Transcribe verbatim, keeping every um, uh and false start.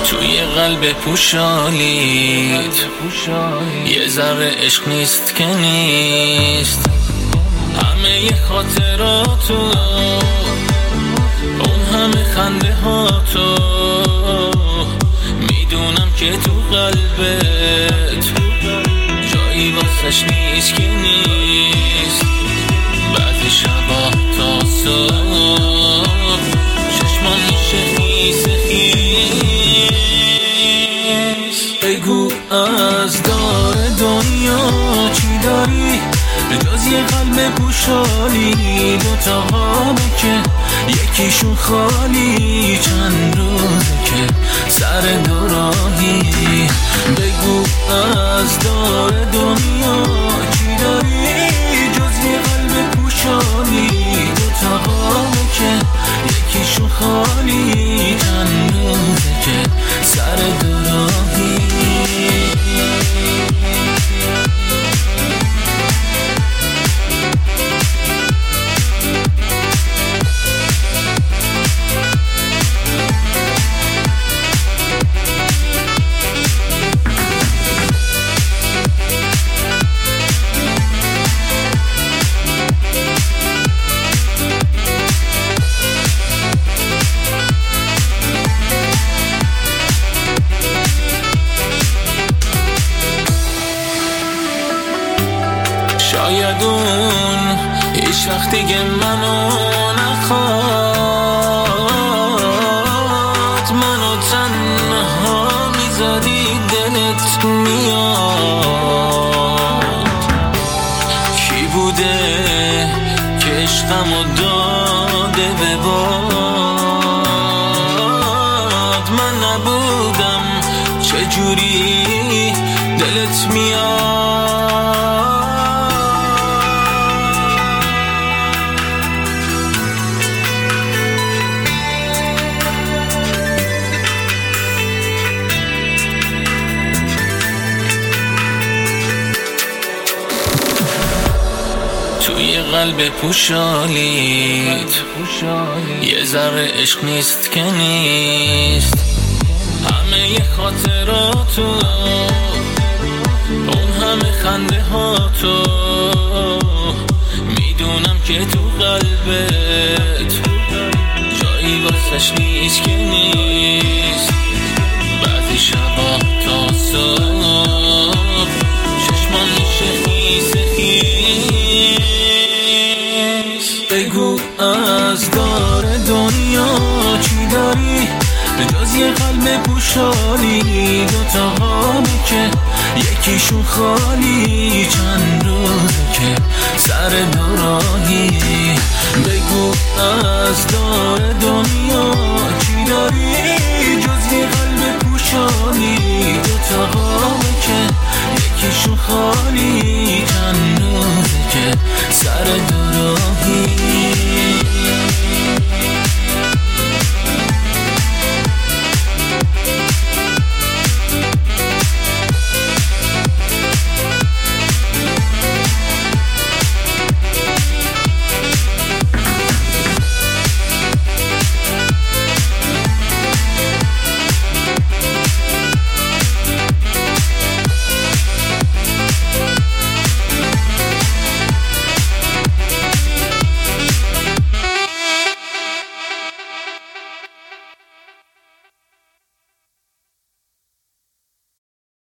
توی قلب پوشالید یه ذره عشق نیست که نیست. همه خاطراتو، اون همه خنده هاتو، میدونم که تو قلبت جایی واسش نیست که نیست. بعضی شبا تا صبح چشمان میشه خیس خیس. بگو از دار دنیا چی داری جز یه قلب پوشالی؟ دوتا قابه که یکیشون خالی، چند روزه که سر دوراهی. بگو از دار دنیا چی داری جز یه قلب پوشالی؟ دوتا قابه که یکیشون خالی، چند روزه که سر دوراهی. شاید اون هیچ وقت دیگه منو نخواد، منو تنها میذاری دلت میاد. کی بوده که عشقمو داده به باد؟ من نبودم چجوری دلت میاد؟ توی قلب پوشالید یه ذره عشق نیست که نیست. همه خاطراتو، اون همه خنده هاتو، میدونم که تو قلبت جایی واسش نیست که نیست. بعضی شبا تا صبح چشمان میشه خیس خیس. بگو از دار دنیا چی داری جز یه قلب پوشالی؟ دوتا قابه که یکیشون خالی، چند روزه که سر دوراهی. بگو از دار دنیا چی داری